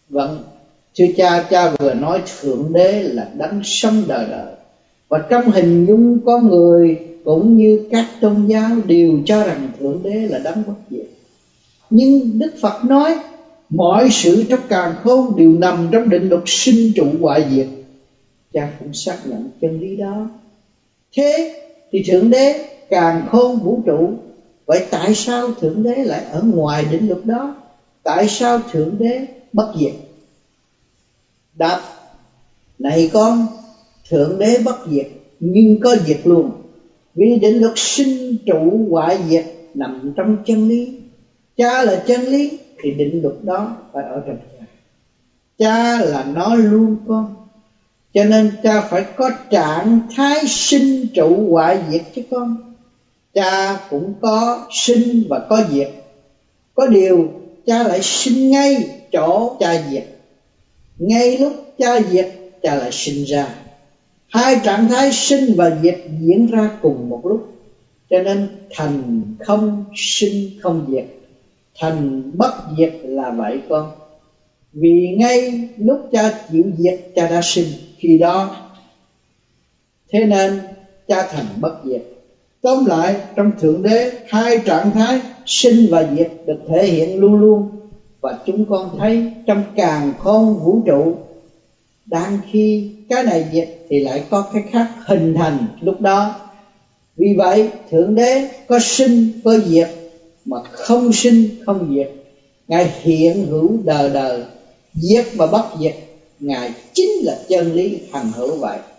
Vâng, thưa cha, cha vừa nói Thượng Đế là đấng sống đời đời, và trong hình dung con người cũng như các tôn giáo đều cho rằng Thượng Đế là đấng bất diệt. Nhưng Đức Phật nói mọi sự trong càn khôn đều nằm trong định luật sinh trụ hoại diệt. Cha cũng xác nhận chân lý đó. Thế thì Thượng Đế càn khôn vũ trụ, vậy tại sao Thượng Đế lại ở ngoài định luật đó? Tại sao Thượng Đế bất diệt? Đáp: này con, Thượng Đế bất diệt nhưng có diệt luôn, vì định luật sinh trụ hoại diệt nằm trong chân lý. Cha là chân lý thì định luật đó phải ở trong cha. Cha là nó luôn con, cho nên cha phải có trạng thái sinh trụ hoại diệt chứ con. Cha cũng có sinh và có diệt, có điều cha lại sinh ngay chỗ cha diệt, ngay lúc cha diệt cha lại sinh ra. Hai trạng thái sinh và diệt diễn ra cùng một lúc, cho nên thành không sinh không diệt, thành bất diệt là vậy con. Vì ngay lúc cha chịu diệt cha đã sinh khi đó, thế nên cha thành bất diệt. Tóm lại, trong Thượng Đế hai trạng thái sinh và diệt được thể hiện luôn luôn, và chúng con thấy trong càn khôn vũ trụ, đang khi cái này diệt thì lại có cái khác hình thành lúc đó. Vì vậy Thượng Đế có sinh có diệt mà không sinh không diệt. Ngài hiện hữu đời đời, diệt và bất diệt, Ngài chính là chân lý hằng hữu vậy.